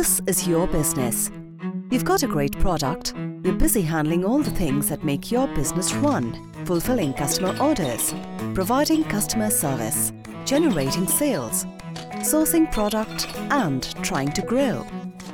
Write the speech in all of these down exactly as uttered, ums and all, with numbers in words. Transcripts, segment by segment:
This is your business. You've got a great product. You're busy handling all the things that make your business run, fulfilling customer orders, providing customer service, generating sales, sourcing product, and trying to grow.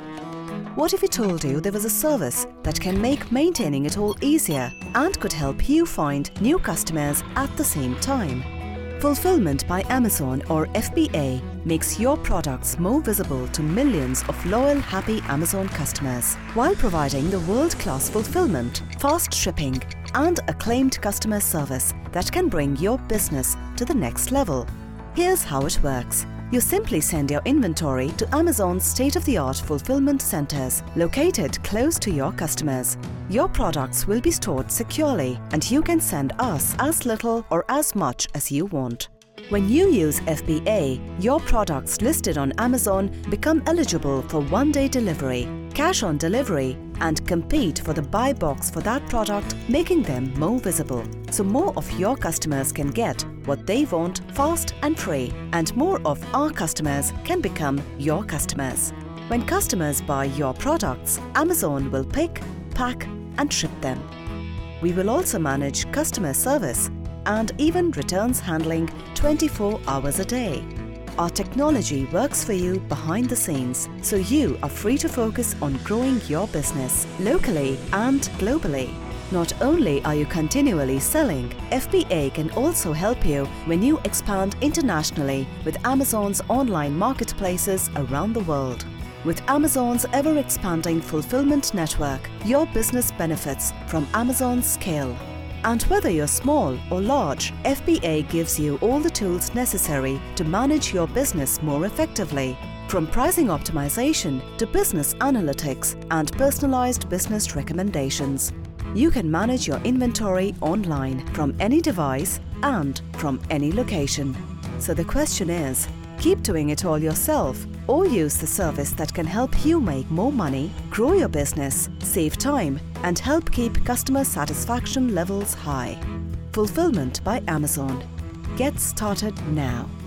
What if we told you there was a service that can make maintaining it all easier and could help you find new customers at the same time? Fulfillment by Amazon, or F B A, makes your products more visible to millions of loyal, happy Amazon customers, while providing the world-class fulfillment, fast shipping, and acclaimed customer service that can bring your business to the next level. Here's how it works. You simply send your inventory to Amazon's state-of-the-art fulfillment centers located close to your customers. Your products will be stored securely, and you can send us as little or as much as you want. When you use F B A, your products listed on Amazon become eligible for one-day delivery, cash on delivery, and compete for the buy box for that product, making them more visible. So more of your customers can get what they want fast and free, and more of our customers can become your customers. When customers buy your products, Amazon will pick, pack, and ship them. We will also manage customer service and even returns handling twenty-four hours a day. Our technology works for you behind the scenes, so you are free to focus on growing your business locally and globally. Not only are you continually selling, F B A can also help you when you expand internationally with Amazon's online marketplaces around the world. With Amazon's ever-expanding fulfillment network, your business benefits from Amazon's scale. And whether you're small or large, F B A gives you all the tools necessary to manage your business more effectively. From pricing optimization to business analytics and personalized business recommendations. You can manage your inventory online from any device and from any location. So the question is, keep doing it all yourself, or use the service that can help you make more money, grow your business, save time, and help keep customer satisfaction levels high. Fulfillment by Amazon. Get started now.